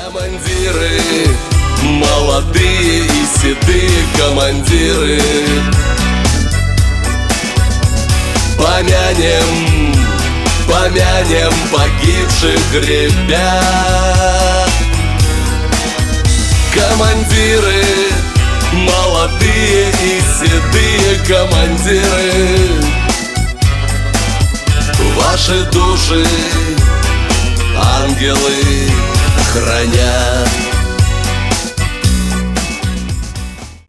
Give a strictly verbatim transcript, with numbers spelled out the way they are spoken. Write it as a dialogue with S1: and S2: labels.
S1: Командиры, молодые и седые командиры, помянем, помянем погибших ребят. Командиры, молодые и седые командиры, ваши души ангелы хранят.